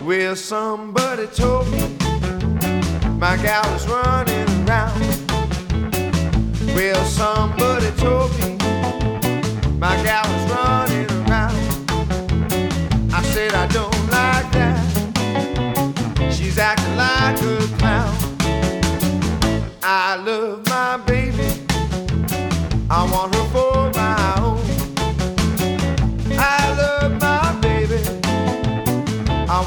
Well, somebody told me my gal is running around. Well, somebody told me my gal is running around. I said I don't like that. She's acting like a clown. I love my baby. I want her